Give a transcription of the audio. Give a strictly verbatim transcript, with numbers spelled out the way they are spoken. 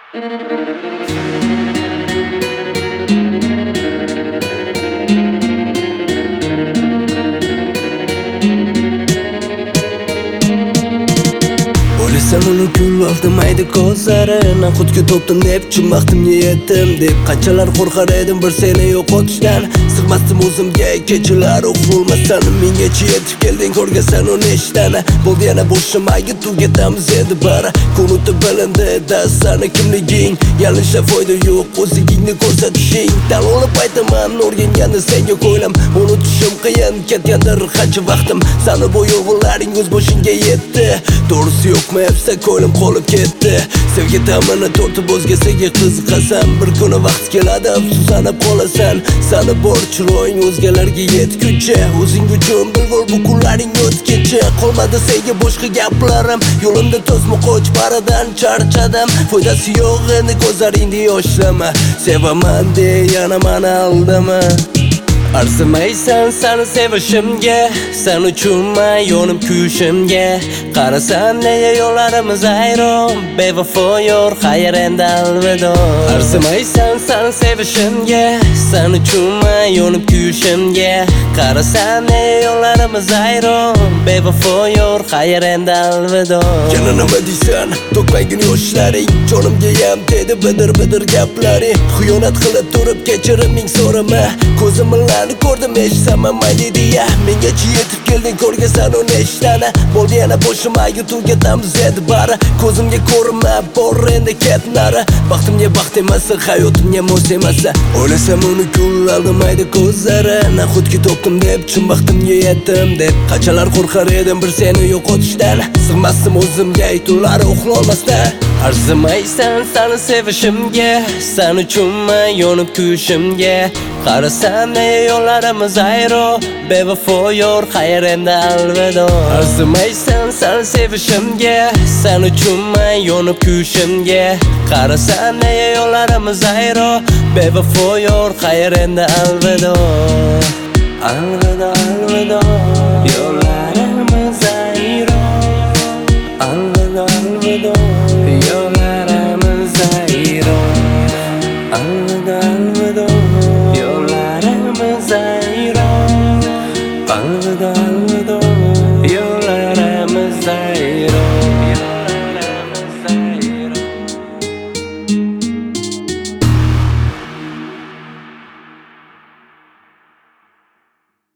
O'ylasam uni kul oldim aydi ko'zlarini Xudga topdim deb tushunmaqdim yetim deb Qanchalar qo'rqar edim bir seni yo'qotishdan Sig'masdim o'zimga kechalar uxlolmasdan Mengacha yetib kelding ko'rgansan uni ishdan Bo'ldi yana boshim aygi tugatamiz endi bari Ko'nutib bilindi dastlani kimliging Yalinishda foyda yo'q o'zligingni ko'rsatishing Tan olib aytaman o'rganganda senga ko'ylam Unutishim qiyin ketgandir qancha vaqtim Sani bu yolg'onlaring o'z boshingga yetdi To'g'risi yo'qmi hepsa ko'lim qolib ketdi Sevgi ta'mini tortib o'zgasiga qiziqasan Bir kuni vaqt keladi afsuslanib qolasan Sani bor chiroying o'zgalarga yetguncha O'zing uchun bilg'or bu kunlaring o'tguncha Qolmadi senga boshqa gaplarim Yo'limda to'sma qoch baradan charchadim Foydasi yo'q endi ko'zlaringni yoshlama Sevaman de yana mani aldama Arzimaysan seni sevishimga Sen uchunman yonib kuyishimga Qarasan nega yo'llarimiz ayron Bevafo yor xayr endi alvido Arzimaysan seni sevishimga Sen uchunman yonib kuyishimga Qarasan nega yo'llarimiz ayron Bevafo yor xayr endi alvido Yana nima deysan to'kmagin yoshlaring Jonimga yam dedi bidir bidir gaplaring Xiyonat qilib turib kechiriming so'rama Ko'zimni ko'rdim eshitaman mayli deya Mengacha yetib kelding ko'rgansan uni ishtani Bo'ldi yana boshim aygi tugatamiz endi bari Ko'zimga ko'rinma bor endi ket nari Baxtimga baxt emasa hayotimga mos emasa O'ylasam uni kul aldamaydi ko'zlarini Xudga topdim deb tushunmaqdimga yetdim deb Qanchalar qo'rqar edim bir seni yo'qotishdan Sig'masdim o'zimga tunlari uxlolmasdan Arzimaysan seni sevishimga Sen uchunman yonib kuyishimga Qarasan nega yo'llarimiz ayro Bevafo yor xayr endi alvido Arzimaysan seni sevishimga Sen uchunman yonib kuyishimga Qarasan nega yo'llarimiz ayro Bevafo yor xayr endi alvido Alvido alvido yo'llarimiz ayro Alvido alvido yo'llarimiz ayro Alvido alvido yo'llarimiz ayro Alvido alvido